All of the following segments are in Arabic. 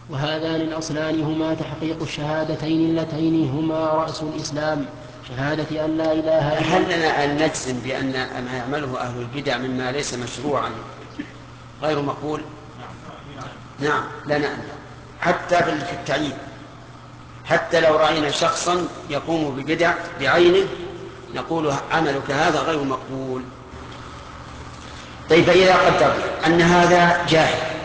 وهذان الأصلان هما تحقيق الشهادتين اللتين هما رأس الإسلام، شهادة أن لا إله إلا الله. هل لنا أن نجزم بأن ما يعمله أهل البدع مما ليس مشروعا غير مقبول؟ نعم لنا، حتى في التعيين، حتى لو رأينا شخصا يقوم ببدع بعينه نقول عملك هذا غير مقبول. طيب فإذا قدرنا أن هذا جاهل،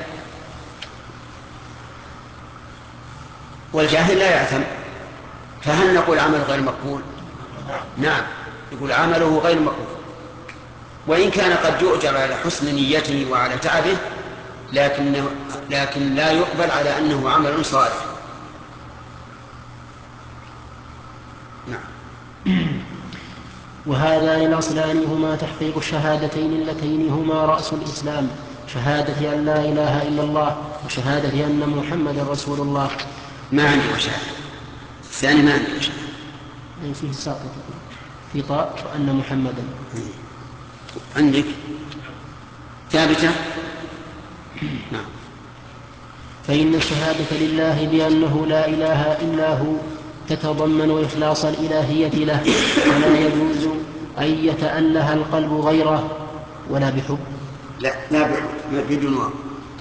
والجاهل لا يعتم، فهل نقول عمله غير مقبول؟ نعم، يقول عمله غير مقبول، وإن كان قد يؤجر على حسن نيته وعلى تعبه، لكن لا يقبل على أنه عمل صالح. نعم. وهذان الأصلان هما تحقيق الشهادتين اللتين هما رأس الإسلام، شهادة أن لا إله إلا الله وشهادة أن محمد رسول الله. ما عندي وشهادة، الثاني ما عندي وشهادة، أي فيه ساقط في طاء وأن محمدا عندك ثابتة. نعم. فإن الشهادة لله بأنه لا إله إلا هو تتضمن إخلاص الإلهية له، ولا يجوز أن يتأله القلب غيره ولا بحب، لا بدون واو.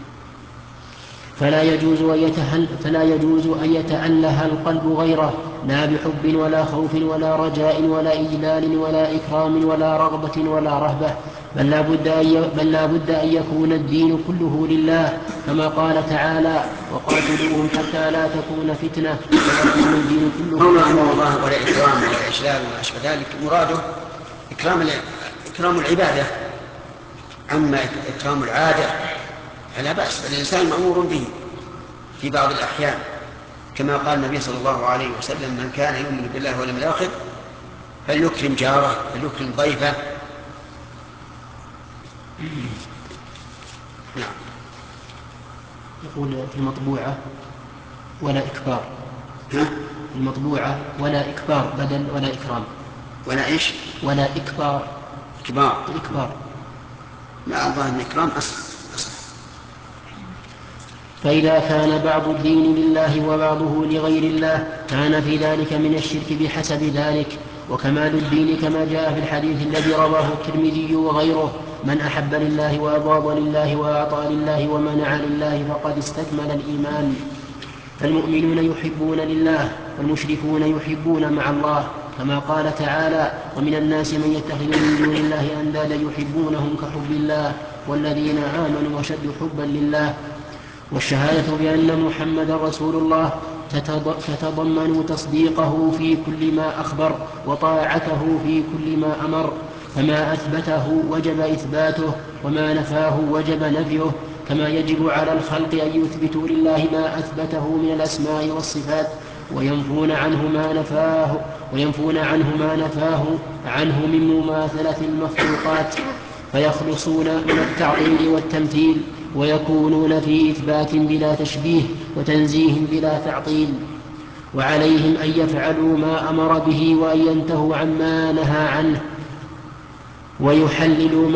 فلا يجوز أن يتأله القلب غيره، لا بحب ولا خوف ولا رجاء ولا إجلال ولا إكرام ولا رغبة ولا رهبة، بل لا بد أن يكون الدين كله لله، كما قال تعالى: وقاتلوهم حتى لا تكون فتنة ويكون الدين كله الله ولا إكرام ولا إجلال ولا أشبه ذلك، مراده إكرام العبادة، أما إكرام العادة فلا بأس، فالإنسان مأمور به في بعض الأحيان، كما قال النبي صلى الله عليه وسلم: من كان يؤمن بالله واليوم الآخر فليكرم جاره فليكرم ضيفه. نعم. يقول في المطبوعة ولا إكبار، المطبوعة ولا إكبار بدل ولا إكرام، ولا إيش؟ ولا إكبار، إكبار لا، أظن إكرام أصل. فإذا كان بعض الدين لله وبعضه لغير الله كان في ذلك من الشرك بحسب ذلك. وكمال الدين كما جاء في الحديث الذي رواه الترمذي وغيره: من أحب لله وأبغض لله وأعطى لله ومنع لله فقد استكمل الإيمان. فالمؤمنون يحبون لله والمشركون يحبون مع الله، كما قال تعالى: ومن الناس من يتخذ من دون الله أندادا يحبونهم كحب الله والذين آمنوا أشد حبا لله. والشهادة بأن محمدا رسول الله تتضمن تصديقه في كل ما أخبر وطاعته في كل ما أمر، فما أثبته وجب إثباته وما نفاه وجب نفيه، كما يجب على الخلق أن يثبتوا لله ما أثبته من الأسماء والصفات وينفون عنه ما نفاه عنه من مماثلة المخلوقات، فيخلصون من التعطيل والتمثيل ويكونون في إثبات بلا تشبيه وتنزيه بلا تعطيل. وعليهم أن يفعلوا ما أمر به وأن ينتهوا عما نهى عنه ويحللوا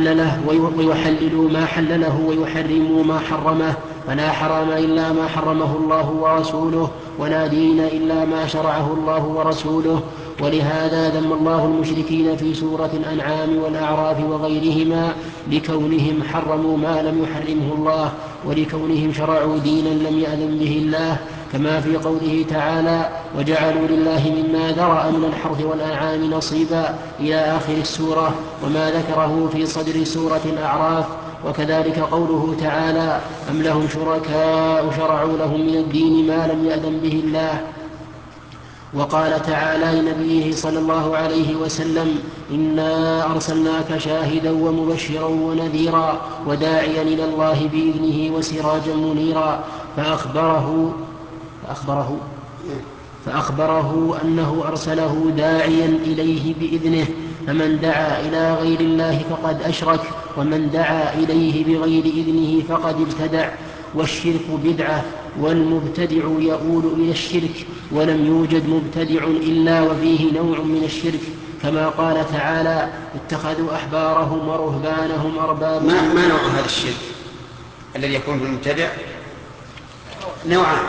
ما حلله ويحرموا ما حرمه، فلا حرام إلا ما حرمه الله ورسوله، ولا دين إلا ما شرعه الله ورسوله. ولهذا ذم الله المشركين في سورة الأنعام والأعراف وغيرهما لكونهم حرموا ما لم يحرمه الله ولكونهم شرعوا دينا لم يأذن به الله، كما في قوله تعالى: وجعلوا لله مما ذرأ من الحرث والأنعام نصيبا إلى آخر السورة، وما ذكره في صدر سورة الأعراف. وكذلك قوله تعالى: أم لهم شركاء شرعوا لهم من الدين ما لم يأذن به الله. وقال تعالى لنبيه صلى الله عليه وسلم: إنا أرسلناك شاهدا ومبشرا ونذيرا وداعيا إلى الله بإذنه وسراجا منيرا، فأخبره أنه أرسله داعيا إليه بإذنه، فمن دعا إلى غير الله فقد أشرك، ومن دعا إليه بغير إذنه فقد ابتدع. والشرك بدعة، والمبتدع يؤول إلى الشرك، ولم يوجد مبتدع إلا وفيه نوع من الشرك، كما قال تعالى: اتخذوا أحبارهم ورهبانهم أربابا. ما نوع هذا الشرك الذي يكون في المبتدع؟ نوعان: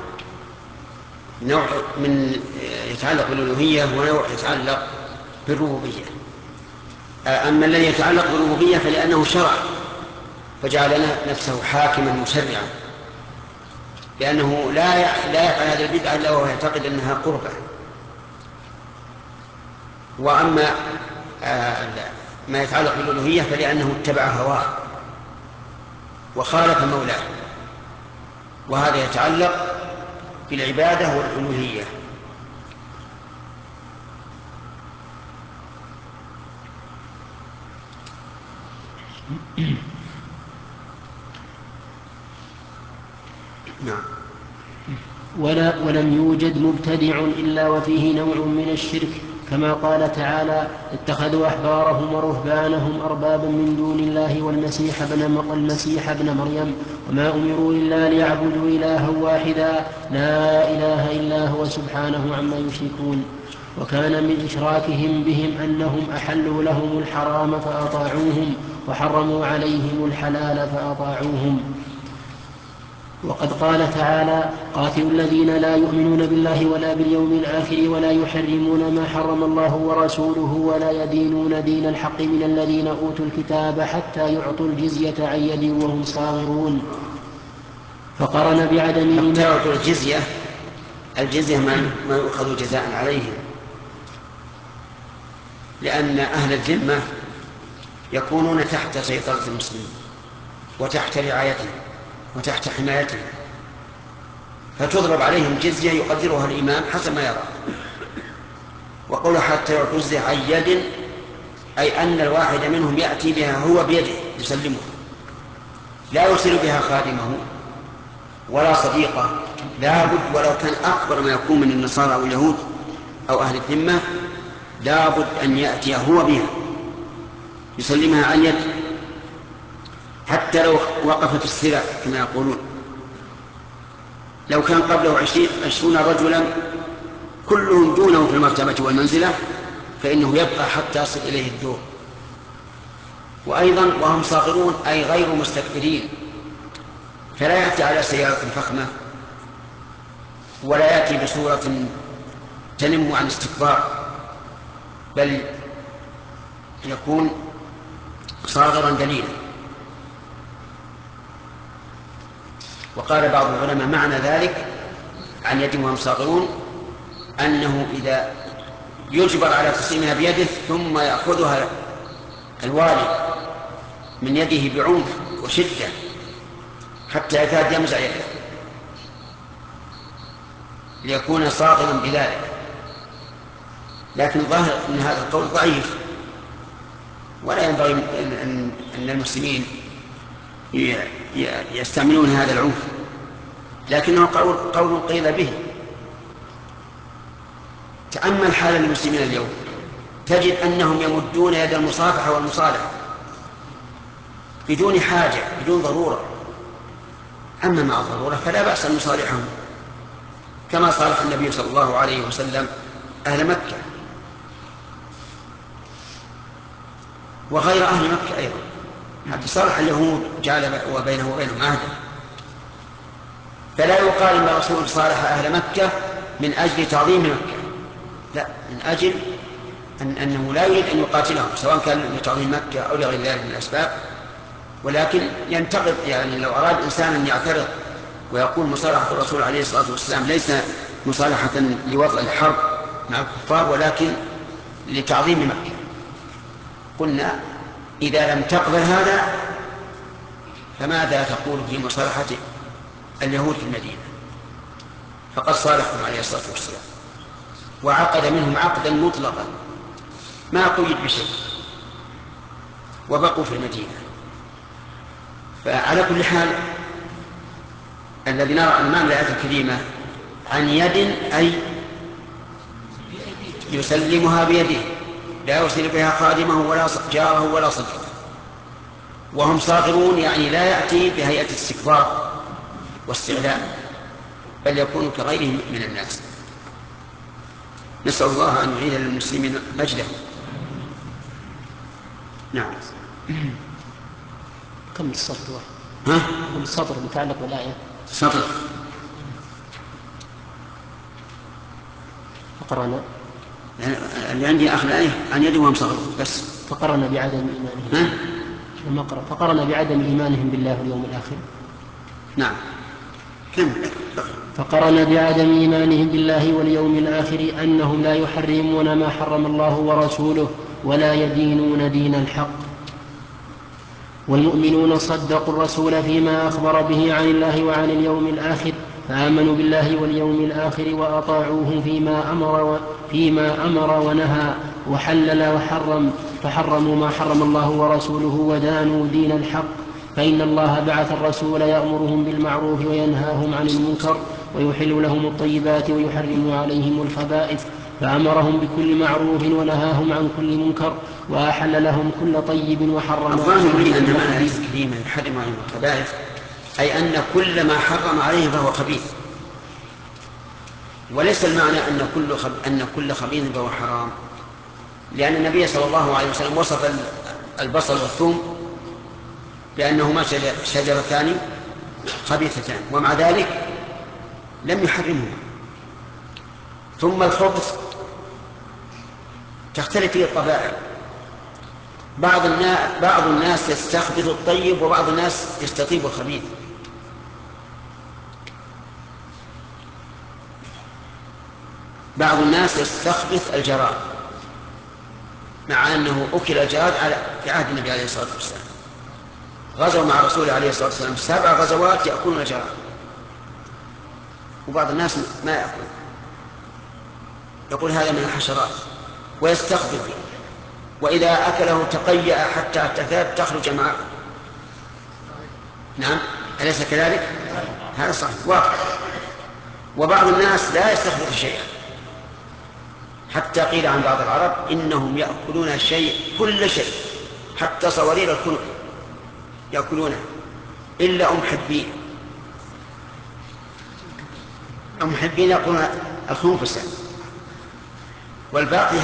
نوع من يتعلق بالألوهية ونوع يتعلق بالربوبية. أما الذي يتعلق بالربوبية فلأنه شرع فجعل نفسه حاكما مشرعا، لأنه لا يفعل هذه البدعة إلا وهو يعتقد أنها قربة. وأما ما يتعلق بالألوهية فلأنه اتبع هواه وخالف مولاه، وهذا يتعلق بالعبادة والألوهية. نعم. ولم يوجد مبتدع إلا وفيه نوع من الشرك، كما قال تعالى: اتخذوا أحبارهم ورهبانهم أربابا من دون الله والمسيح ابن مريم وما أمروا إلا ليعبدوا إلها واحدا لا إله إلا هو سبحانه عما يشركون. وكان من إشراكهم بهم أنهم أحلوا لهم الحرام فأطاعوهم وحرموا عليهم الحلال فأطاعوهم. وقد قال تعالى: قاتلوا الذين لا يؤمنون بالله ولا باليوم الآخر ولا يحرمون ما حرم الله ورسوله ولا يدينون دين الحق من الذين أوتوا الكتاب حتى يعطوا الجزية عن يد وهم صاغرون. فقرن بعدم حتى يعطوا الجزية ما يؤخذ جزاء عليهم، لأن أهل الذمة يكونون تحت سيطرة المسلمين وتحت رعايتهم وتحت حمايته، فتضرب عليهم جزية يقدرها الإمام حسب ما يرى. وقول حتى يعطوا الجزية عن يد أي أن الواحد منهم يأتي بها هو بيده يسلمها، لا يرسل بها خادمه ولا صديقه، لا بد ولو كان أكبر ما يكون من النصارى أو اليهود أو أهل الذمة لا بد أن يأتي هو بها يسلمها عن يد، حتى لو وقفت السلع كما يقولون. لو كان قبله 20 رجلا كلهم دونه في المرتبة والمنزلة فإنه يبقى حتى يصل إليه الدور. وأيضا وهم صاغرون أي غير مستكبرين، فلا يأتي على سيارة فخمة ولا يأتي بصورة تنم عن استكبار، بل يكون صاغرا دليلا. وقال بعض العلماء معنى ذلك عن يد وهم صاغرون أنه إذا يجبر على تسليمها بيده ثم يأخذها الوالي من يده بعنف وشدة حتى يكاد يمزع يده ليكون صاغرا بذلك. لكن الظاهر أن هذا القول ضعيف، ولا ينبغي أن المسلمين يستعملون هذا العنف، لكنه قول قيل به. تأمل حال المسلمين اليوم تجد أنهم يمدون يد المصافحة والمصالحة بدون حاجة بدون ضرورة، أما مع الضرورة فلا بأس أن نصالحهم كما صالح النبي صلى الله عليه وسلم أهل مكة وغير أهل مكة أيضا، حتى صالح اليهود جعل وبينه وبينهم عهدا. فلا يقال ان الرسول صالح اهل مكه من اجل تعظيم مكه، لا، من اجل انه لا يريد ان يقاتلهم سواء كان لتعظيم مكه او لغير ذلك من الاسباب، ولكن ينتقد. يعني لو اراد انسان ان يعترض ويقول مصالحه الرسول عليه الصلاه والسلام ليس مصالحه لوضع الحرب مع الكفار ولكن لتعظيم مكه، قلنا إذا لم تقبل هذا فماذا تقول في مصالحة اليهود في المدينة؟ فقد صالحهم عليه الصلاة والسلام وعقد منهم عقدا مطلقا ما قيد بشيء وبقوا في المدينة. فعلى كل حال الذي نرى أن معنى الآية الكريمة عن يد أي يسلمها بيده لا يرسل بها خادمه ولا جاره ولا صديقه، وهم صاغرون يعني لا يأتي بهيئة استكبار واستعلاء بل يكون كغيرهم من الناس. نسأل الله أن يعيد للمسلمين مجدهم. نعم. كم السطر؟ ها؟ كم السطر متعلق بالآية؟ سطر فقرنا اللي عندي آخر الآية عن يد وهم صغروا بس. فقرنا بعدم إيمانهم. فقرنا بعدم إيمانهم بالله واليوم الآخر. نعم. كم؟ فقرن بعدم إيمانهم بالله واليوم الآخر أنهم لا يحرمون ما حرم الله ورسوله ولا يدينون دين الحق. والمؤمنون صدقوا الرسول فيما أخبر به عن الله وعن اليوم الآخر، فآمنوا بالله واليوم الآخر وأطاعوه فيما أمر ونهى وحلل وحرم، فحرموا ما حرم الله ورسوله ودانوا دين الحق. فإن الله بعث الرسول يأمرهم بالمعروف وينهاهم عن المنكر ويحل لهم الطيبات ويحرم عليهم الخبائث، فأمرهم بكل معروف ونهاهم عن كل منكر وأحل لهم كل طيب وحرم الظاهر لي أن معنى الآية الكريمة يحرم عليهم الخبائث أي أن كل ما حرم عليه فهو خبيث، وليس المعنى أن كل خبيث فهو حرام، لأن النبي صلى الله عليه وسلم وصف البصل والثوم بأنهما شجرتان خبيثتان ومع ذلك لم يحرمهما. ثم الخبث تختلف فيه الطبائع، بعض الناس يستخبث الطيب وبعض الناس يستطيب الخبيث. بعض الناس يستخبث الجراد مع أنه أكل الجراد في عهد النبي عليه الصلاة والسلام، غزوا مع رسوله عليه الصلاة والسلام 7 غزوات يأكلون الجراد، وبعض الناس ما يأكل، يقول هذا من الحشرات ويستخبث، وإذا أكله تقيأ حتى تكاد تخرج معه. نعم، أليس كذلك؟ هذا صحيح واقع. وبعض الناس لا يستخبث شيئا، حتى قيل عن بعض العرب إنهم يأكلون كل شيء حتى صوارير الكنوز يأكلونه إلا أم حبين يأكلون الخنفسة والباقي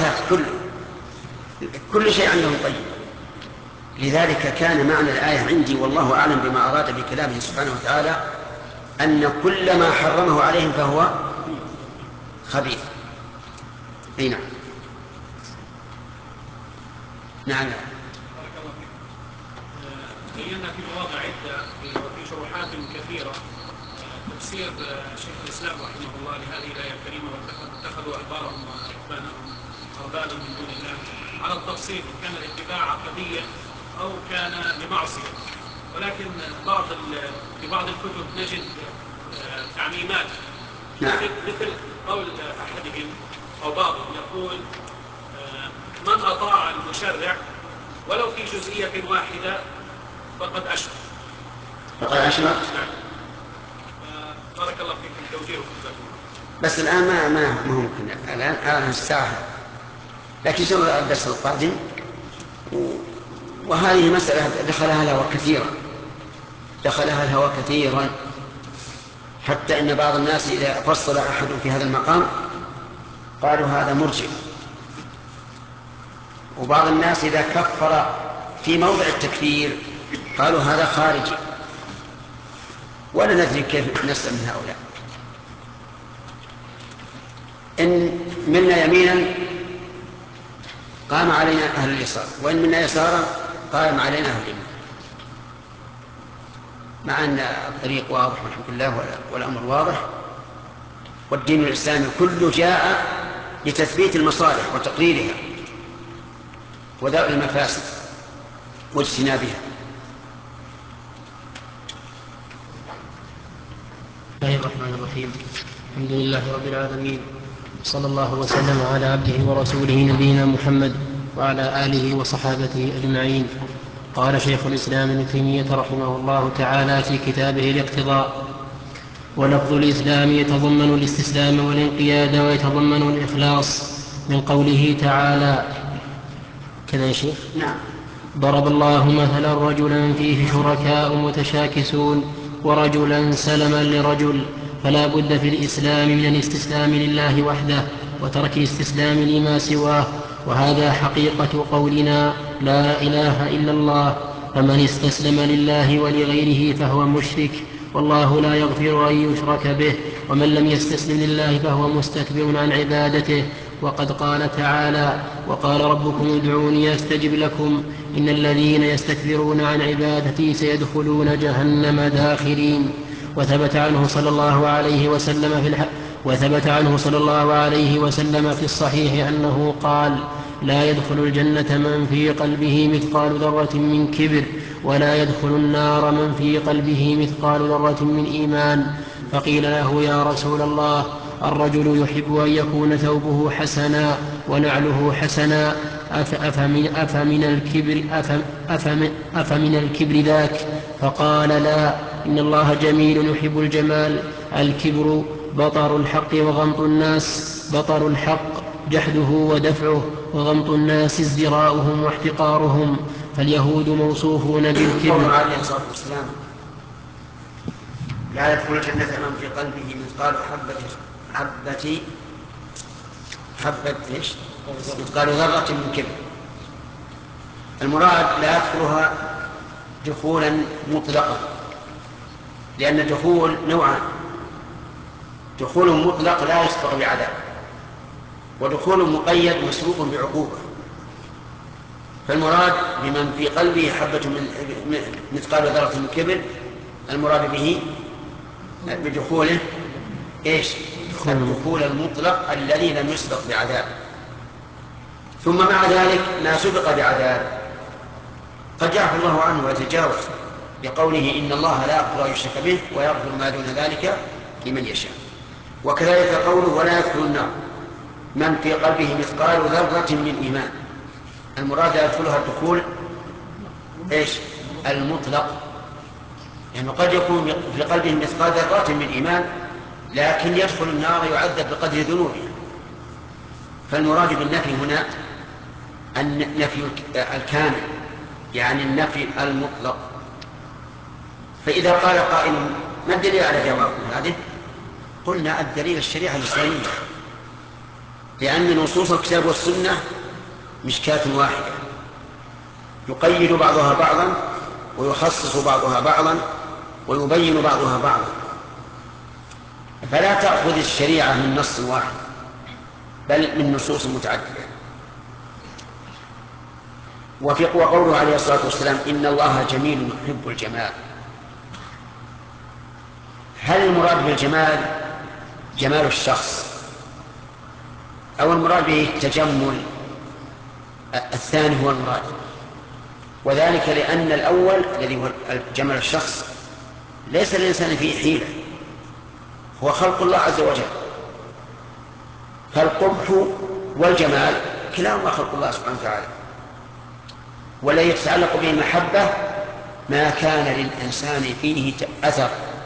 كل شيء عندهم طيب. لذلك كان معنى الآية عندي والله أعلم بما أراد بكلامه سبحانه وتعالى أن كل ما حرمه عليهم فهو خبيث. أي نعم. نعم. بينا في مواضع عدة وفي شروحات كثيرة تفسير شيخ الإسلام رحمه الله لهذه الآية الكريمة، واتخذوا أحبارهم ورهبانهم أربابا من دون الله على التفصيل إن كان الاتباع عقديا أو كان لمعصية. ولكن في بعض الكتب نجد تعميمات مثل قول أحدهم أو بعضهم يقول من أطاع المشرع ولو في جزئية واحدة فقد أشرك. نعم. بارك الله فيكم توجيهكم. بس الآن ما ممكن الآن الساعة، لكن شو الدرس القادم. وهذه مسألة دخلها الهوى كثيرا حتى إن بعض الناس إذا فصل أحد في هذا المقام قالوا هذا مرجئ، وبعض الناس إذا كفر في موضع التكفير قالوا هذا خارجي، ولا ندري كيف نسلم من هؤلاء. إن منا يمينا قام علينا أهل اليسار، وإن منا يسارا قام علينا أهل اليمين، مع أن الطريق واضح والحمد لله والأمر واضح، والدين الإسلامي كله جاء لتثبيت المصالح وتقريرها ودفع المفاسد واجتنابها. بسم الله الرحمن الرحيم. الحمد لله رب العالمين، صلى الله وسلم على عبده ورسوله نبينا محمد وعلى آله وصحابته أجمعين. قال شيخ الإسلام ابن تيمية رحمه الله تعالى في كتابه الاقتضاء: ولفظ الإسلام يتضمن الاستسلام والانقياد ويتضمن الإخلاص، من قوله تعالى كذا يا شيخ. نعم. ضرب الله مثلا رجلا فيه شركاء متشاكسون ورجلا سلما لرجل، فلا بد في الإسلام من الاستسلام لله وحده وترك الاستسلام لما سواه، وهذا حقيقة قولنا لا إله إلا الله. فمن استسلم لله ولغيره فهو مشرك، والله لا يغفر أن يشرك به، ومن لم يستسلم لله فهو مستكبر عن عبادته. وقد قال تعالى: وقال ربكم ادعوني أستجب لكم إن الذين يستكبرون عن عبادتي سيدخلون جهنم داخرين. وثبت عنه صلى الله عليه وسلم في الصحيح أنه قال: لا يدخل الجنة من في قلبه مثقال ذرة من كبر، ولا يدخل النار من في قلبه مثقال ذرة من إيمان. فقيل له: يا رسول الله، الرجل يحب أن يكون ثوبه حسنا ونعله حسنا، أفمن الكبر ذاك؟ فقال: لا، إن الله جميل يحب الجمال. الكبر بطر الحق وغمط الناس. بطر الحق جحده ودفعه، وغمط الناس ازدراؤهم واحتقارهم. فاليهود موصوفون بالكبر. قوله عليه الصلاة والسلام: لا يدخل الجنة من في قلبه مثقال مثقال ذرة من كبر. المراد لا يدخلها دخولا مطلقا، لأن الدخول نوعان: دخول مطلق لا يسبق بعذاب، ودخول مقيد مسبوق بعقوبة. فالمراد بمن في قلبه حبة من مثقال ذرة من كبر، المراد به بدخوله الدخول المطلق الذي لم يسبق بعذاب. ثم مع ذلك ما سبق بعذاب قد يعفو الله عنه ويتجاوز، بقوله: إن الله لا يغفر أن يشرك به ويغفر ما دون ذلك لمن يشاء. وكذلك قوله: ولا يدخل النار من في قلبه مثقال ذرة من إيمان. المراد يدخلها الدخول المطلق، يعني قد يكون في قلبه مثقال ذرة من إيمان لكن يدخل النار يعذب بقدر ذنوبه. فالمراد بالنفي هنا النفي الكامل، يعني النفي المطلق. فإذا قال قائل: ما الدليل على جوابكم هذه؟ قلنا: الدليل الشريعة الإسلامية، لأن نصوص الكتاب والسنة مشكاة واحدة يقيد بعضها بعضا ويخصص بعضها بعضا ويبين بعضها بعضا، فلا تأخذ الشريعة من نص واحد بل من نصوص متعددة. وقوله عليه الصلاة والسلام: إن الله جميل يحب الجمال. هل المراد بالجمال جمال الشخص، أو المراد به التجمل؟ الثاني هو المراد، وذلك لأن الأول الذي هو جمال الشخص ليس الإنسان فيه حيلة، هو خلق الله عز وجل. فالقبح والجمال كلاهما خلق الله سبحانه وتعالى، والذي يتعلق به المحبة ما كان للإنسان فيه أثر،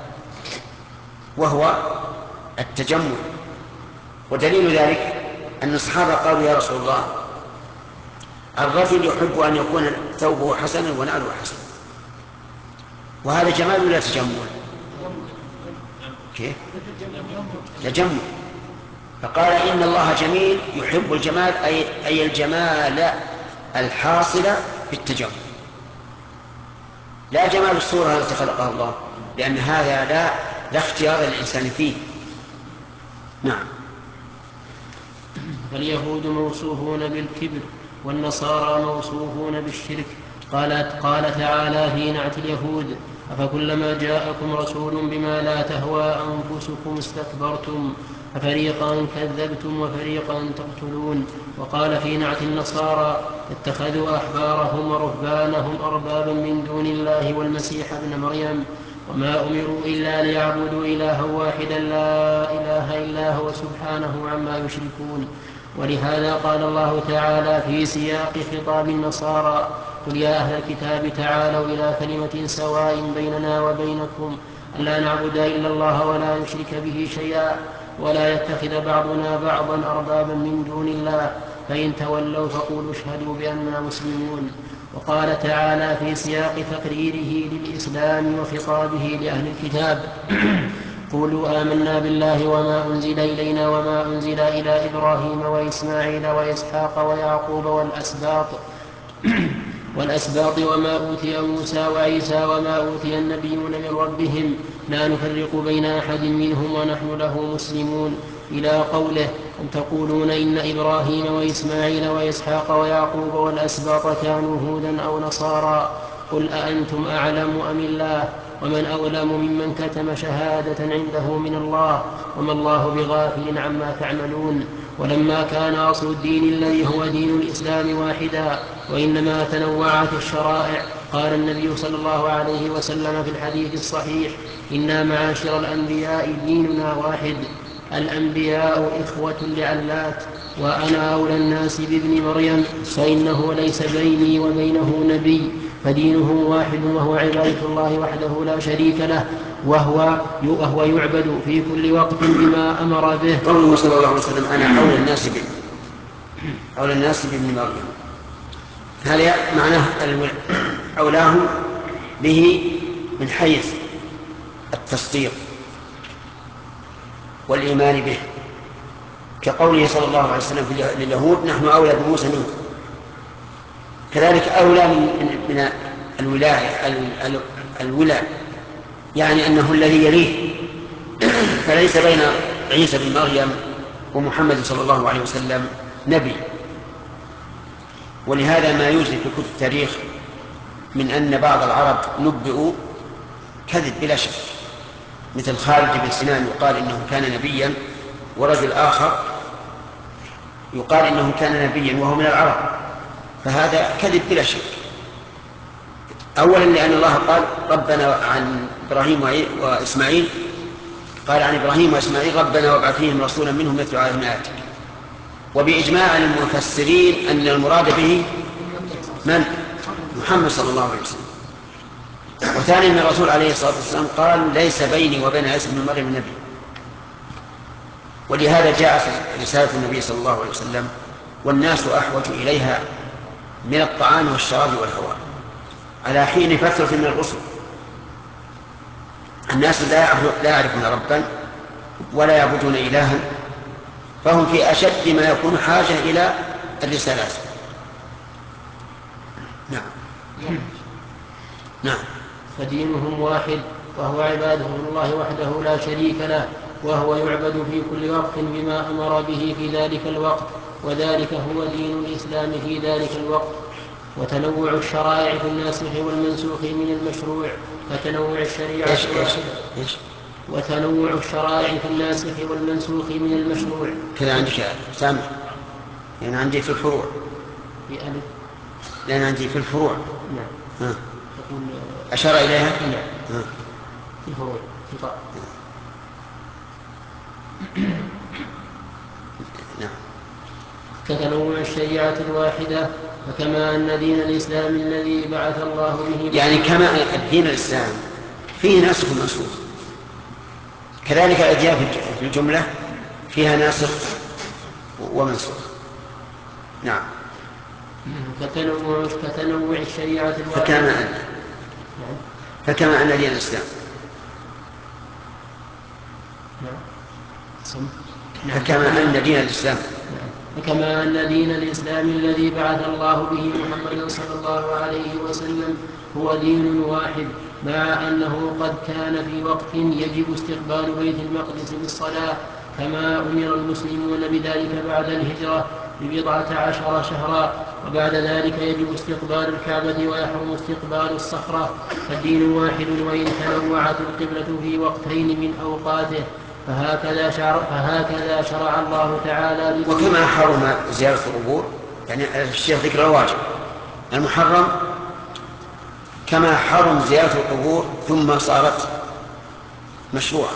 وهو التجمل. ودليل ذلك أن الصحابة قالوا: يا رسول الله، الرجل يحب أن يكون ثوبه حسنا ونعله حسنا. وهذا جمال ولا تجمل؟ كيف؟ تجمل. فقال: إن الله جميل يحب الجمال، أي الجمال الحاصل بالتجمل، لا جمال الصورة التي خلقها الله، لأن هذا لا اختيار للإنسان فيه. نعم. فاليهود موصوفون بالكبر، والنصارى موصوفون بالشرك. قال تعالى في نعت اليهود: أفكلما جاءكم رسول بما لا تهوى أنفسكم استكبرتم ففريقا كذبتم وفريقا تقتلون. وقال في نعت النصارى: اتخذوا أحبارهم ورهبانهم أربابا من دون الله والمسيح ابن مريم وما أمروا إلا ليعبدوا إلها واحدا لا إله إلا هو سبحانه عما يشركون. ولهذا قال الله تعالى في سياق خطاب النصارى: قل يا أهل الكتاب تعالوا إلى كلمة سواء بيننا وبينكم ألا نعبد إلا الله ولا نشرك به شيئا ولا يتخذ بعضنا بعضا أربابا من دون الله فإن تولوا فقولوا اشهدوا بأننا مسلمون. وقال تعالى في سياق تقريره للإسلام وخطابه لأهل الكتاب: قولوا آمنا بالله وما أنزل إلينا وما أنزل إلى إبراهيم وإسماعيل وإسحاق ويعقوب والأسباط وما أوتي موسى وعيسى وما أوتي النبيون من ربهم لا نفرق بين أحد منهم ونحن له مسلمون، إلى قوله أم تقولون إن إبراهيم وإسماعيل وإسحاق ويعقوب والأسباط كانوا هودا أو نصارى، قل أأنتم أعلم أم الله؟ ومن أظلم ممن كتم شهادة عنده من الله، وما الله بغافل عما تعملون. ولما كان أصل الدين الذي هو دين الإسلام واحدا وإنما تنوعت الشرائع، قال النبي صلى الله عليه وسلم في الحديث الصحيح: إنا معاشر الأنبياء ديننا واحد، الأنبياء إخوة لعلات، وأنا أولى الناس بابن مريم، فإنه ليس بيني وبينه نبي، فدينه واحد وهو عبادة الله وحده لا شريك له، وهو يعبد في كل وقت بما أمر به. قوله صلى الله عليه وسلم: أنا أولى الناس بابن مريم، هذا معناه أولاه به من حيث التصديق والإيمان به، كقوله صلى الله عليه وسلم لليهود: نحن أولى بموسى منكم. كذلك أولى من الولاء، يعني أنه الذي يليه، فليس بين عيسى بن مريم ومحمد صلى الله عليه وسلم نبي. ولهذا ما يوجد في كتب التاريخ من أن بعض العرب نبئوا كذب بلا شك، مثل خالد بن سنان يقال إنه كان نبيا، ورجل آخر يقال إنه كان نبيا وهو من العرب، فهذا كذب بلا شك. أولا لأن الله قال ربنا عن إبراهيم وإسماعيل، قال عن إبراهيم وإسماعيل: ربنا وابعث فيهم رسولا منهم يتلو عليهم آياتك. وبإجماع المفسرين أن المراد به من؟ محمد صلى الله عليه وسلم. وثانيا أن الرسول عليه الصلاة والسلام قال: ليس بيني وبين عيسى بن مريم نبي. ولهذا جاءت رسالة النبي صلى الله عليه وسلم والناس أحوج إليها من الطعام والشراب والهواء على حين فترة من الرسل. الناس لا يعرفون ربا ولا يعبدون إلها، فهم في أشد ما يكون حاجة إلى الرسالات. نعم. فدينهم واحد وهو عباده الله وحده لا شريك له، وهو يعبد في كل وقت بما أمر به في ذلك الوقت، وذلك هو دين الإسلام في ذلك الوقت. وتنوع الشرائع في الناسخ والمنسوخ من المشروع كتنوع الشريعة وتنوع الشرائع في الناسخ والمنسوخ من المشروع. كذا عندك سامع، يعني عندي في الفروع بألف، لأن عندي في الفروع. نعم. أشار إليها. نعم. في الفروع في نعم. كتنوع الشريعة الواحدة، فكما أن دين الإسلام الذي بعث الله به، يعني كما الدين الإسلام فيه ناسخ ومنسوخ، كذلك الأديان في الجملة فيها ناسخ ومنسوخ. نعم. كتنوع الشريعة الواحدة، فكما أن دين الإسلام فكما أن دين الإسلام فكما أن دين الإسلام الذي بعث الله به محمدا صلى الله عليه وسلم هو دين واحد، مع أنه قد كان في وقت يجب استقبال بيت المقدس بالصلاة، كما أمر المسلمون بذلك بعد الهجرة ب14 شهرا، وبعد ذلك يجب استقبال الكعبة ويحرم استقبال الصخرة. فالدين واحد وإن تنوعت القبلة في وقتين من أوقاته، فهكذا شرع الله تعالى. وكما حرم زيارة القبور، يعني الشيخ ذكر الواجب المحرم، كما حرم زيارة القبور ثم صارت مشروعة.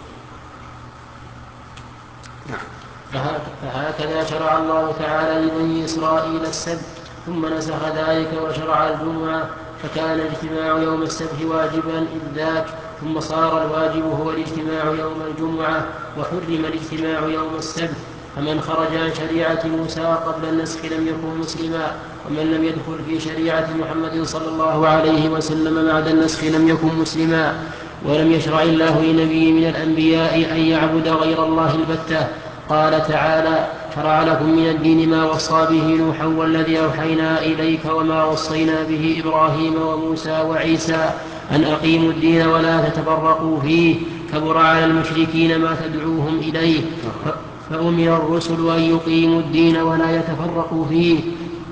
فهكذا شرع الله تعالى لبني إسرائيل السبت، ثم نسخ ذلك وشرع الجمعة، فكان الاجتماع يوم السبت واجبا إذ ذاك، ثم صار الواجب هو الاجتماع يوم الجمعة، وحرم الاجتماع يوم السبت. فمن خرج عن شريعة موسى قبل النسخ لم يكن مسلما، ومن لم يدخل في شريعة محمد صلى الله عليه وسلم بعد النسخ لم يكن مسلما. ولم يشرع الله لنبي من الأنبياء أن يعبد غير الله البتة. قال تعالى: شرع لكم من الدين ما وصى به نوحا والذي أوحينا إليك وما وصينا به إبراهيم وموسى وعيسى أن أقيموا الدين ولا تتفرقوا فيه، كبر على المشركين ما تدعوهم إليه، فأمر الرسل أن يقيموا الدين ولا يتفرقوا فيه.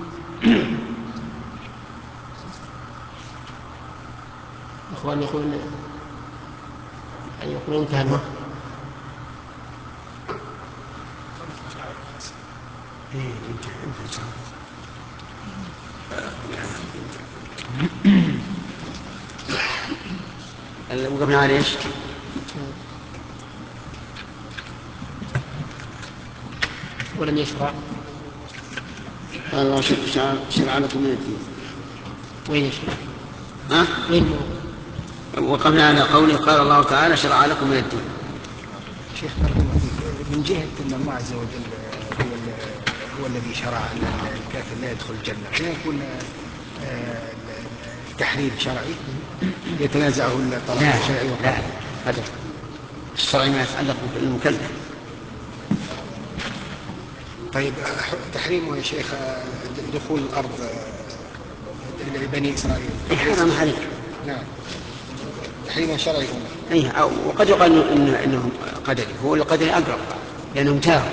إخوان يقولون انتهى الوقت. وقفنا على ايش؟ ولم يشرع. الله شرع لكم من الدين. وين يشرع؟ وين وقفنا على قوله قال الله تعالى شرع لكم من الدين. شيخ من جهة أن الله عز وجل هو الذي شرع أن الكافر لا يدخل الجنة، لا يكون تحرير شرعي يتنازعه الطرف الشرعي. لا هذا الشرعي ما يتعلق بالمكلف. طيب تحريمه يا شيخ دخول الأرض لبني إسرائيل حرام عليك. نعم تحريمه شرعي هنا. وقد يقال إنه قدري، هو القدري أقرب لأنهم تاهوا.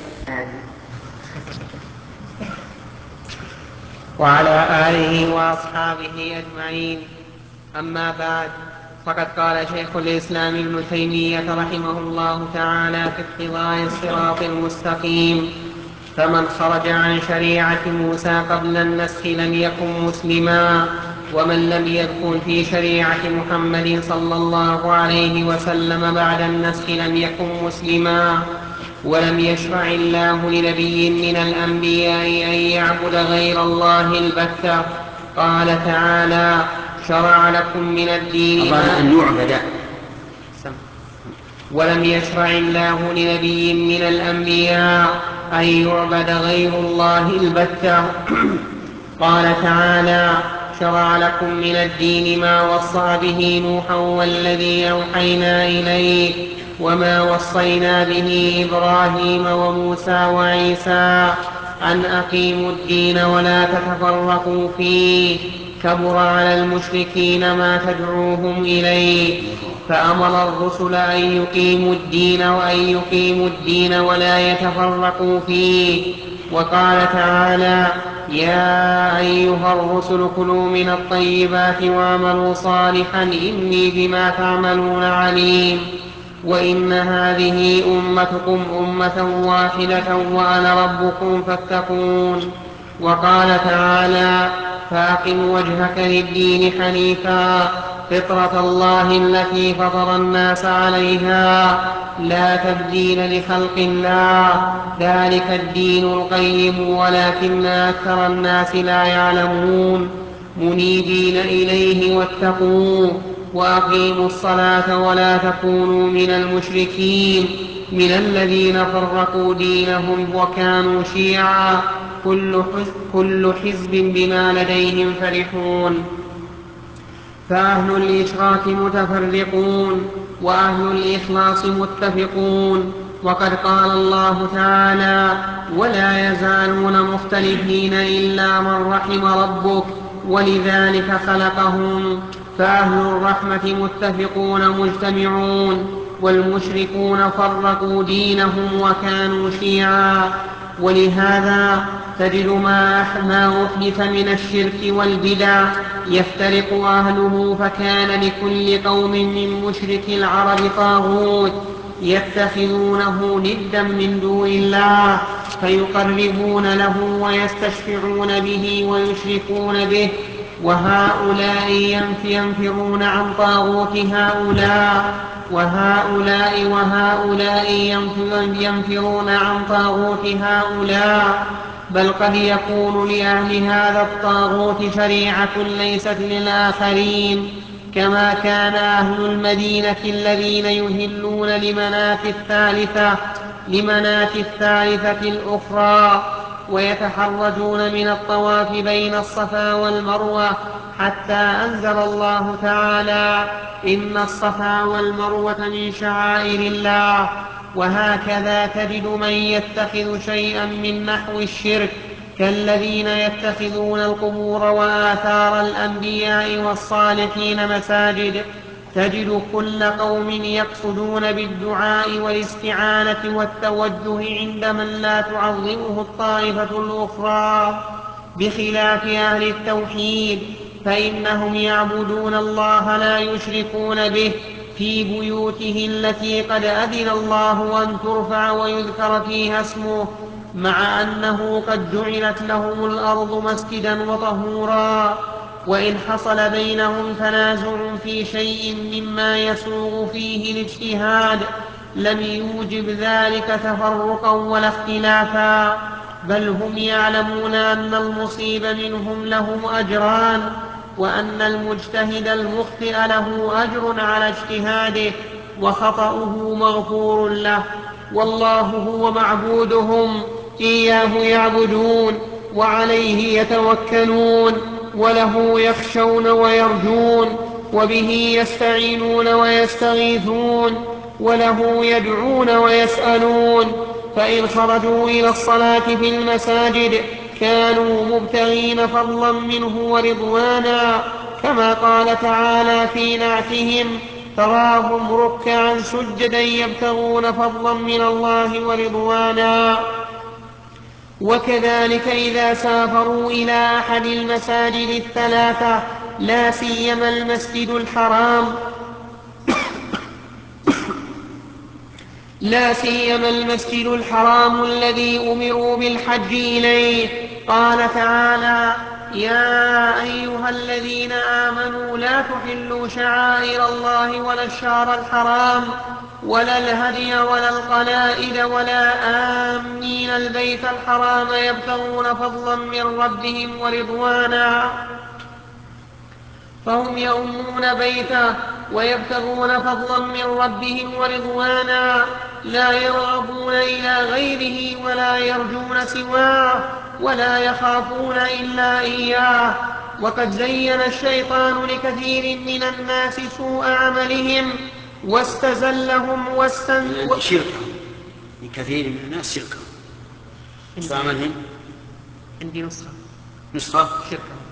وعلى آله وأصحابه أجمعين. أما بعد، فقد قال شيخ الإسلام ابن تيمية رحمه الله تعالى في اقتضاء الصراط المستقيم: فمن خرج عن شريعة موسى قبل النسخ لم يكن مسلما، ومن لم يدخل في شريعة محمد صلى الله عليه وسلم بعد النسخ لم يكن مسلما. ولم يشرع الله لنبي من الأنبياء أن يعبد غير الله البتة. قال تعالى: شرع لكم من الدين أن يعبد. ولم يشرع الله لنبي من الأنبياء أن يعبد غير الله البتة. قال تعالى: شرع لكم من الدين ما وصى به نوحا والذي أوحينا إليك وما وصينا به إبراهيم وموسى وعيسى أن أقيموا الدين ولا تتفرقوا فيه، كبر على المشركين ما تدعوهم إليه. فأمر الرسل أن يقيموا الدين ولا يتفرقوا فيه. وقال تعالى: يا أيها الرسل كلوا من الطيبات واعملوا صالحا إني بما تعملون عليم. وإن هذه أمتكم أمة واحدة وأنا ربكم فاتقون. وقال تعالى: فأقم وجهك للدين حنيفا فطرة الله التي فطر الناس عليها لا تبديل لخلق الله ذلك الدين القيم ولكن أكثر الناس لا يعلمون. منيبين إليه واتقوه وأقيموا الصلاة ولا تكونوا من المشركين من الذين فرقوا دينهم وكانوا شيعا كل حزب بما لديهم فرحون. فأهل الإشراك متفرقون وأهل الإخلاص متفقون. وقد قال الله تعالى: ولا يزالون مختلفين إلا من رحم ربك ولذلك خلقهم. فأهل الرحمة متفقون مجتمعون والمشركون فرقوا دينهم وكانوا شيعا. ولهذا تجد ما أحدث من الشرك والبدع يفترق أهله، فكان لكل قوم من مشرك العرب طاغوت يتخذونه ندا من دون الله فيقربون له ويستشفعون به ويشركون به، وهؤلاء ينفرون عن طاغوت هؤلاء وهؤلاء ينفرون عن طاغوت هؤلاء. بل قد يكون لأهل هذا الطاغوت شريعة ليست للآخرين، كما كان أهل المدينة الذين يهلون لمناة الثالثة الأخرى ويتحرجون من الطواف بين الصفا والمروة، حتى أنزل الله تعالى: إن الصفا والمروة من شعائر الله. وهكذا تجد من يتخذ شيئا من نحو الشرك كالذين يتخذون القبور وآثار الأنبياء والصالحين مساجد. تجد كل قوم يقصدون بالدعاء والاستعانة والتوجه عند من لا تعظمه الطائفة الأخرى، بخلاف أهل التوحيد فإنهم يعبدون الله لا يشركون به في بيوته التي قد أذن الله أن ترفع ويذكر فيها اسمه، مع أنه قد جعلت لهم الأرض مسجدا وطهورا. وإن حصل بينهم تنازع في شيء مما يسوغ فيه الاجتهاد لم يوجب ذلك تفرقا ولا اختلافا، بل هم يعلمون أن المصيب منهم له أجران، وأن المجتهد المخطئ له أجر على اجتهاده وخطأه مغفور له، والله هو معبودهم، إياه يعبدون وعليه يتوكلون وله يخشون ويرجون وبه يستعينون ويستغيثون وله يدعون ويسألون. فإن خرجوا إلى الصلاة في المساجد كانوا مبتغين فضلا منه ورضوانا، كما قال تعالى في نعتهم: تراهم ركعا سجدا يبتغون فضلا من الله ورضوانا. وكذلك إذا سافروا إلى أحد المساجد الثلاثة لا سيما المسجد الحرام الذي أمروا بالحج إليه، قال تعالى: يا أيها الذين آمنوا لا تحلوا شعائر الله ولا الشهر الحرام ولا الهدي ولا القلائد ولا آمين البيت الحرام يبتغون فضلا من ربهم ورضوانا. فهم يؤمون بيته ويبتغون فضلا من ربهم ورضوانا، لا يرغبون إلى غيره ولا يرجون سواه ولا يخافون إلا إياه. وقد زين الشيطان لكثير من الناس سوء عملهم واستزلهم شركهم، لكثير من الناس شركهم سوء عملهم. عندي نسخة شركهم.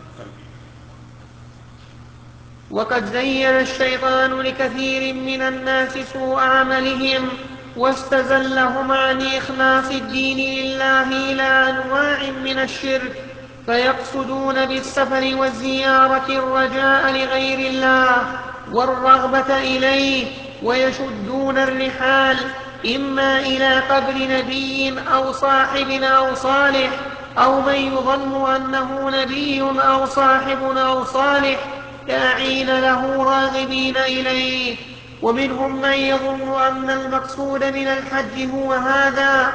وقد زين الشيطان لكثير من الناس سوء عملهم واستزلهم عن إخلاص الدين لله إلى أنواع من الشرك، فيقصدون بالسفر والزيارة الرجاء لغير الله والرغبة إليه، ويشدون الرحال إما إلى قبر نبي أو صاحب أو صالح أو من يظن أنه نبي أو صاحب أو صالح داعين له راغبين إليه. ومنهم من يظن أن المقصود من الحج هو هذا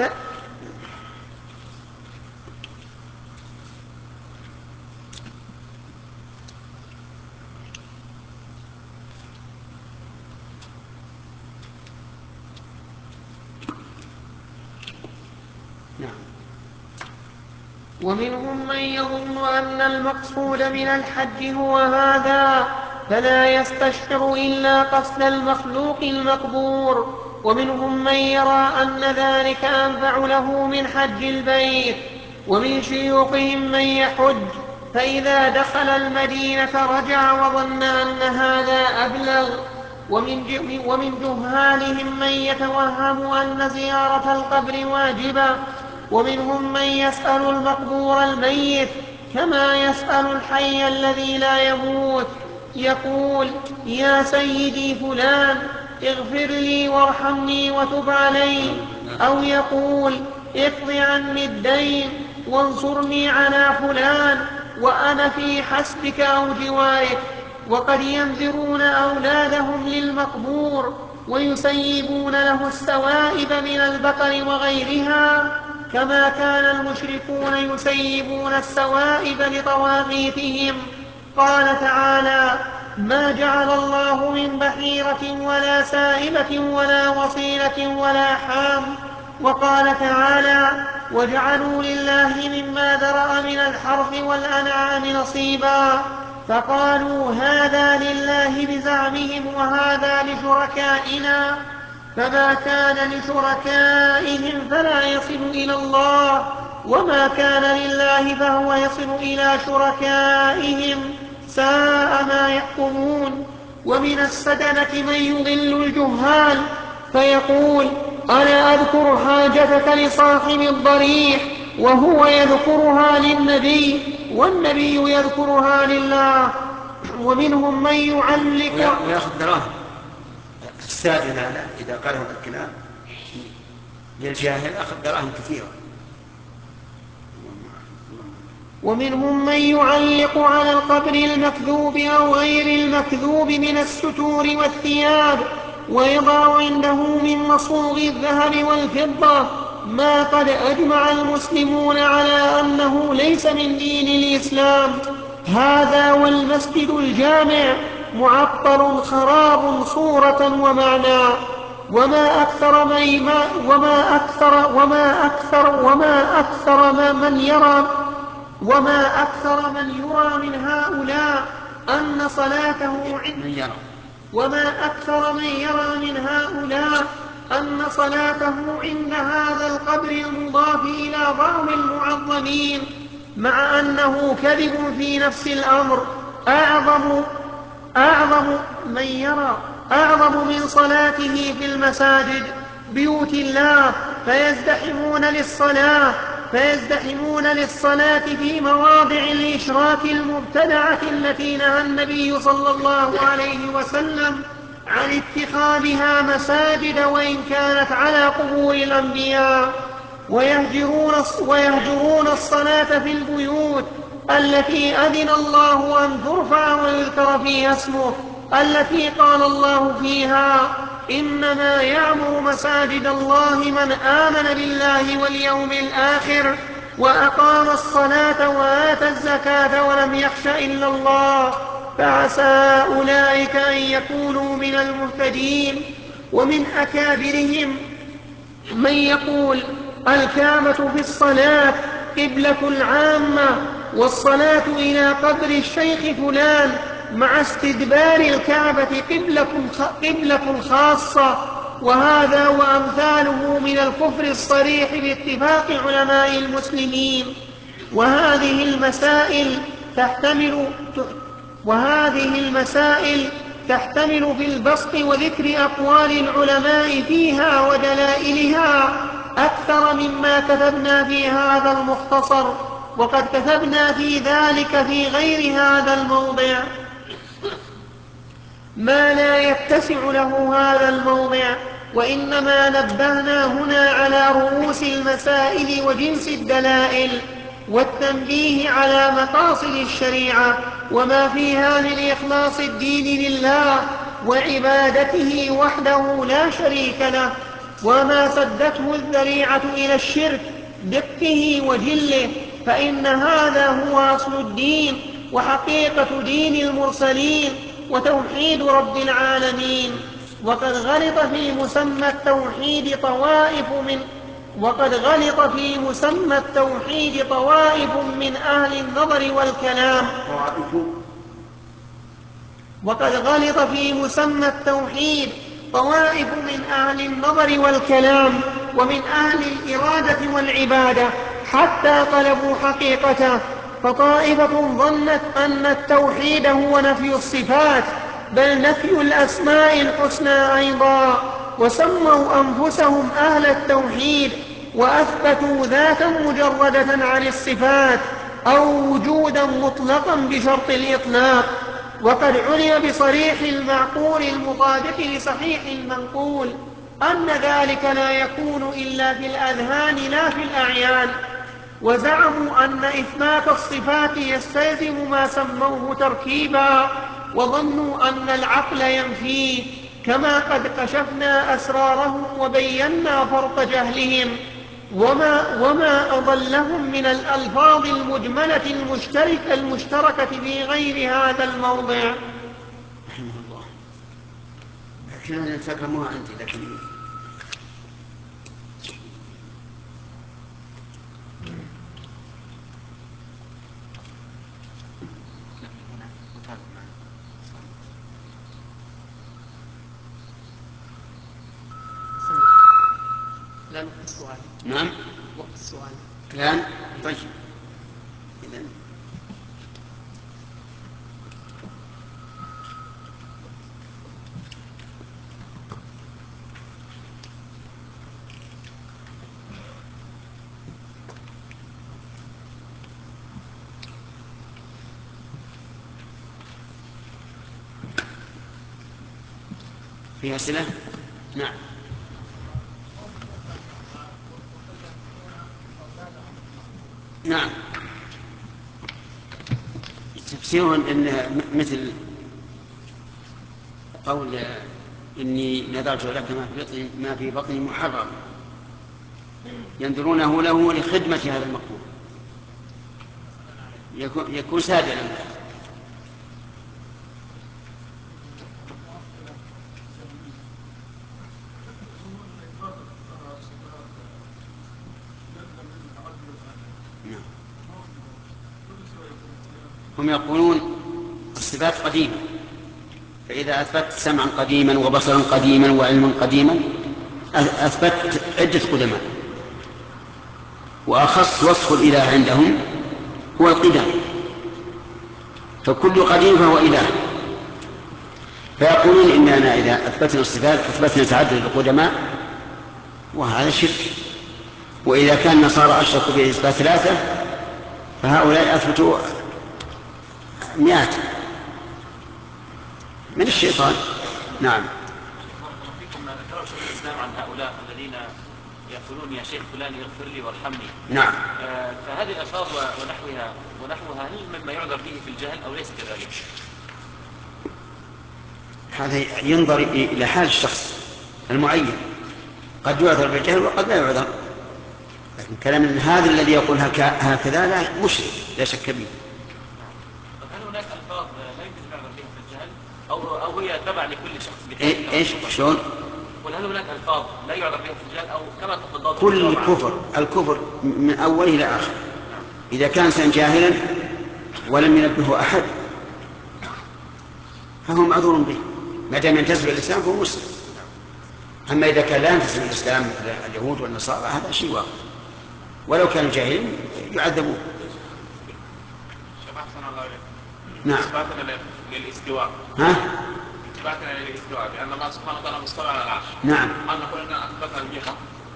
ومنهم من يظن أن المقصود من الحج هو هذا فلا يستشعر إلا قصد المخلوق المقبور. ومنهم من يرى أن ذلك أنفع له من حج البيت. ومن شيوخهم من يحج فإذا دخل المدينة رجع وظن أن هذا أبلغ. ومن جهالهم من يتوهم أن زيارة القبر واجبة. ومنهم من يسأل المقبور الميت كما يسأل الحي الذي لا يموت، يقول: يا سيدي فلان اغفر لي وارحمني وتب علي، أو يقول: اقض عني الدين وانصرني على فلان وأنا في حسبك أو جوارك. وقد ينذرون أولادهم للمقبور ويسيبون له السوائب من البقر وغيرها، كما كان المشركون يسيبون السوائب لطواغيتهم. قال تعالى: ما جعل الله من بحيرة ولا سائبة ولا وصيلة ولا حام. وقال تعالى: وجعلوا لله مما ذرأ من الحرث والأنعام نصيبا، فقالوا هذا لله بزعمهم وهذا لشركائنا، فما كان لشركائهم فلا يصل إلى الله وما كان لله فهو يصل إلى شركائهم ساء ما يحكمون. ومن السدنة من يضل الجهال فيقول أنا أذكر حاجتك لصاحب الضريح وهو يذكرها للنبي والنبي يذكرها لله. ومنهم من يعلق ويأخذ دراهم. الساجد هذا إذا قال هذا الكلام للجاهل أخذ دراهم كثيرة. ومنهم من يعلق على القبر المكذوب أو غير المكذوب من الستور والثياب ويضع عنده من مصوغ الذهب والفضة ما قد أجمع المسلمون على أنه ليس من دين الإسلام. هذا والمسجد الجامع معطل خراب صورة ومعنى. وما أكثر من يرى من هؤلاء أن صلاته عند هذا القبر المضاف إلى بعض المعظمين مع أنه كذب في نفس الأمر أعظم من صلاته في المساجد بيوت الله فيزدحمون للصلاة في مواضع الإشراك المبتدعة التي نهى النبي صلى الله عليه وسلم عن اتخاذها مساجد وإن كانت على قبور الأنبياء. ويهجرون الصلاة في البيوت التي أذن الله أن ترفع ويذكر فيها اسمه التي قال الله فيها إنما يعمر مساجد الله من آمن بالله واليوم الآخر وأقام الصلاة وآتى الزكاة ولم يخش إلا الله فعسى أولئك أن يكونوا من المهتدين. ومن أكابرهم من يقول الكعبة في الصلاة قبلة العامة والصلاة إلى قبر الشيخ فلان مع استدبار الكعبة قبلة خاصة. وهذا وأمثاله من الكفر الصريح باتفاق علماء المسلمين. وهذه المسائل تحتمل في البسط وذكر أقوال العلماء فيها ودلائلها أكثر مما كتبنا في هذا المختصر، وقد كتبنا في ذلك في غير هذا الموضع ما لا يتسع له هذا الموضع، وإنما نبهنا هنا على رؤوس المسائل وجنس الدلائل والتنبيه على مقاصد الشريعة وما فيها من إخلاص الدين لله وعبادته وحده لا شريك له، وما سدته الذريعة إلى الشرك دقه وجله، فإن هذا هو أصل الدين وحقيقة دين المرسلين وتوحيد رب العالمين. وقد غلط في مسمى التوحيد طوائف من أهل النظر والكلام ومن أهل الإرادة والعبادة حتى طلبوا حقيقته. فطائفة ظنت أن التوحيد هو نفي الصفات بل نفي الأسماء الحسنى أيضا، وسموا أنفسهم أهل التوحيد وأثبتوا ذاتا مجردة عن الصفات أو وجودا مطلقا بشرط الإطلاق. وقد علم بصريح المعقول المطابق لصحيح المنقول أن ذلك لا يكون إلا في الأذهان لا في الأعيان، وزعموا أن إثبات الصفات يستلزم ما سموه تركيبا، وظنوا أن العقل ينفيه، كما قد كشفنا أسرارهم وبينا فرط جهلهم وما أضلهم من الألفاظ المجملة المشتركة في غير هذا الموضع. رحمه الله. كنا نتكلمها أنت لكن لا نقص السؤال. نعم وقت السؤال. الآن طيب إذن في أسئلة؟ نعم. نعم، تفسير إن مثل قول إني نذرت لك ما في بطني محرم، ينذرونه له لخدمة هذا المقبول، يكون سادلا. هم يقولون الصفات قديمة، فإذا أثبت سمعا قديما وبصرا قديما وعلما قديما أثبت عدة قدماء، وأخص وصف الإله عندهم هو القدم، فكل قديم فهو إله. فيقولون إننا إذا أثبتنا الصفات أثبتنا تعدد القدماء، وهذا شرك. وإذا كان النصارى أشركوا بإثبات ثلاثة فهؤلاء أثبتوا مئات من الشيطان. نعم. فيكم ما ذكره شيخ الإسلام عن هؤلاء الذين يقولون يا شيخ فلان اغفر لي وارحمني. نعم. فهذه الألفاظ ونحوها هل مما يعذر به في الجهل أو ليس كذلك؟ هذا ينظر إلى حال الشخص المعين، قد يعذر بالجهل وقد لا يعذر، لكن كلام من هذا الذي يقول هكذا لا مشرك لا شك به. هل هناك ألفاظ لا يمكن أن يعذر بها في الجهل أو هي تبع لكل شخص؟ إيش شلون؟ هل هناك ألفاظ لا يعذر بها في الجهل أو كما تفضلت؟ كل الكفر من أوله إلى آخره، إذا كان إنسان جاهلا ولم ينبهه أحد فهو معذور به، ما دام ينتسب إلى الإسلام فهو مسلم. أما إذا كان لا ينتسب إلى الإسلام مثل اليهود والنصارى هذا شيء واقع، ولو كانوا جاهلين يعذبون. نعم. إثباتنا للاستواء. ها؟ إثباتنا للاستواء بأن الله سبحانه وتعالى مستوى على العرش. نعم. هل نقول أن أثبتنا الجهة؟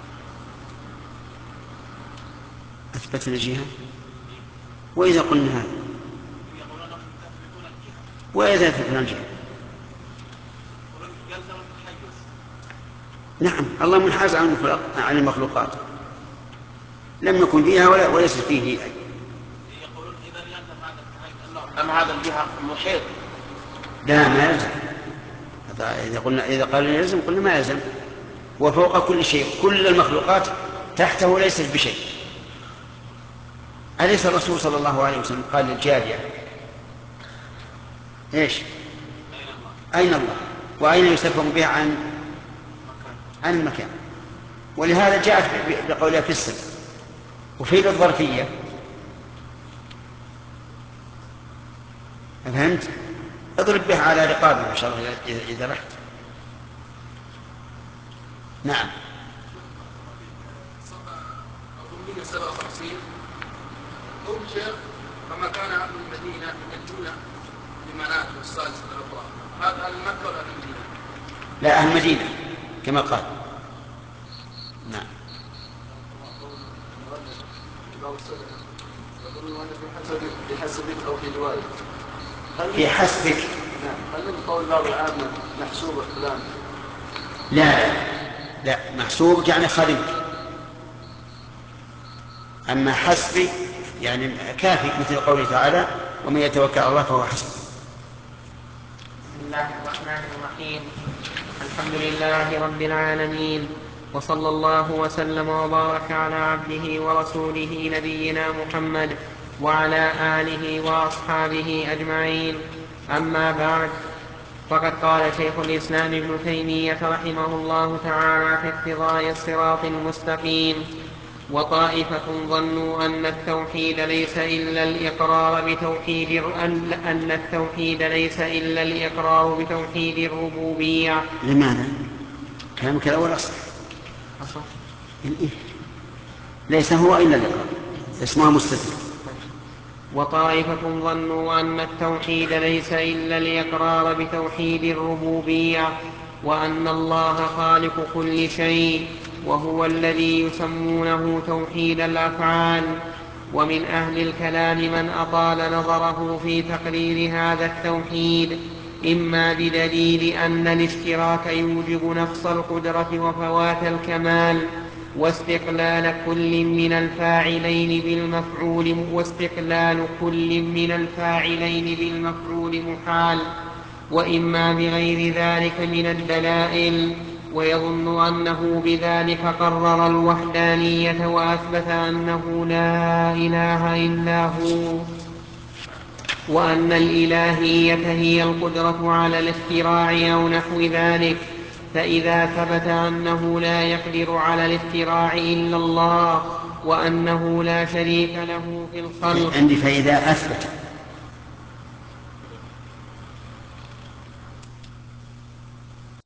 أثبتنا الجهة؟ وإذا قلنا هذا؟ وإذا أثبتنا الجهة؟ نعم، الله منحاز عن المخلوقات، لم يكن فيها وليس فيه أي. يقولون إذا أن هذا الجهة محيط. لا، ما يلزم. إذا قال يلزم قلنا ما يلزم. وفوق كل شيء، كل المخلوقات تحته ليست بشيء. أليس الرسول صلى الله عليه وسلم قال للجارية إيش؟ أين الله؟ وأين يستفهم بها عن المكان؟ ولهذا جاءت بقولها في السر وفي الظرفية. فهمت؟ اضرب بها على رقابنا إن شاء الله إذا رحت. نعم. أظن 57 قول شيخ كما كان أهل المدينة يمدون لمنات والثالثة الأخرى، هذا أهل مكة ولا أهل المدينة؟ لا، أهل المدينة كما قال. نعم. يقولون أن في حسبك أو في رواية. في حسبك. نعم. هل من قول بعض العامة محسوبك فلان؟ لا، محسوبك يعني خادمك. أما حسبي يعني كافي، مثل قوله تعالى ومن يتوكل على الله فهو حسبه. بسم الله الرحمن الرحيم. الحمد لله رب العالمين، وصلى الله وسلم وبارك على عبده ورسوله نبينا محمد وعلى آله وأصحابه أجمعين. أما بعد، فقد قال شيخ الإسلام ابن تيمية رحمه الله تعالى في اقتضاء الصراط المستقيم: وطائفة ظنوا أن التوحيد ليس إلا الإقرار بتوحيد الربوبية. لماذا؟ كلامك الأول أصح. ليس هو إلا الإقرار. اسمها مستثنى. وطائفة ظنوا أن التوحيد ليس إلا الإقرار بتوحيد الربوبية وأن الله خالق كل شيء وهو الذي يسمونه توحيد الأفعال. ومن أهل الكلام من أطال نظره في تقرير هذا التوحيد إما بدليل أن الاشتراك يوجب نقص القدرة وفوات الكمال واستقلال كل من الفاعلين بالمفعول محال، وإما بغير ذلك من الدلائل، ويظن أنه بذلك قرر الوحدانية وأثبت أنه لا إله إلا هو، وأن الإلهية هي القدرة على الاختراع أو نحو ذلك. فإذا ثبت أنه لا يقدر على الاختراع إلا الله وأنه لا شريك له في الخلق. عندي فإذا أثبت